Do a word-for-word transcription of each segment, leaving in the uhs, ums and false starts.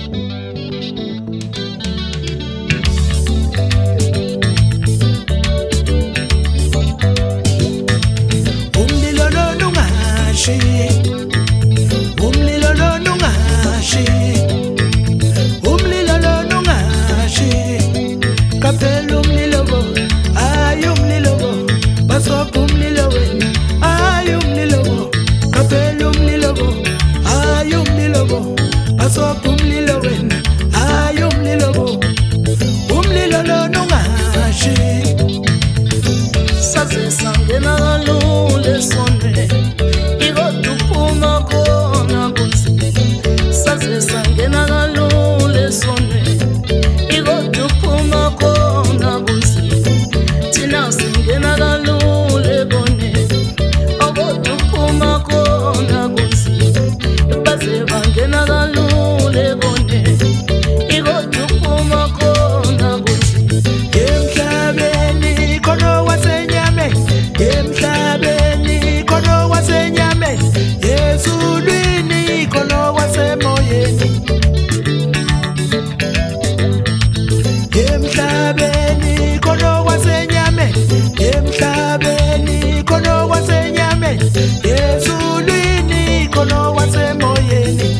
Umlilo lona ungashi, umlilo lona ungashi, kaphela umlilo bo, ayi umlilo bo, basopha umlilo wena, ayi umlilo bo, kaphela umlilo bo, ayi umlilo bo, basopha umlilo wena, ayi umlilo bo, umlilo lona ungashi, saze sangena kalule sonke. Sangena kalule sonke ikoduphuma khona bunzi thina singena kalule bone okoduphuma khona bunzi baze bangena kalule bone ikoduphuma khona bunzi emhlabeni khona wasenyame emhlabeni khona wasenyame ezulwini khona wasemoyeni emhlabeni khona wasenyame emhlabeni khona wasenyame ezulwini khona wasemoyeni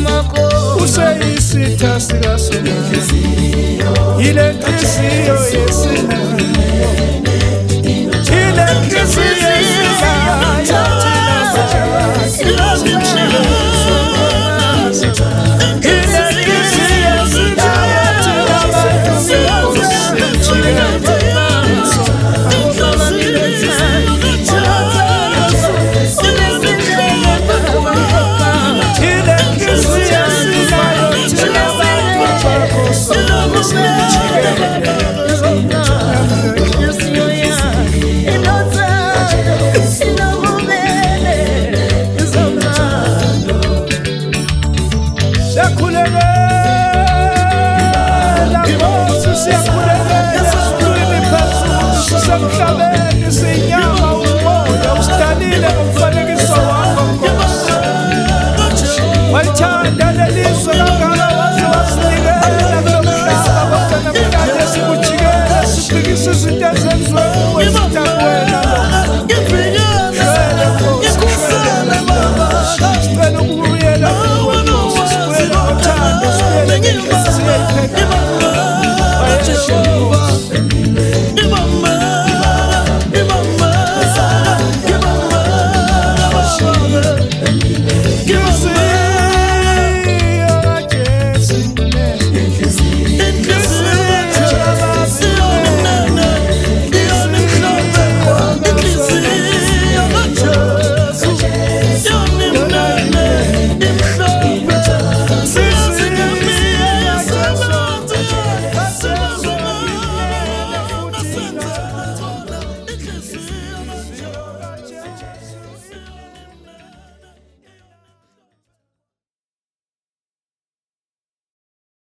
Ile nhlisiyo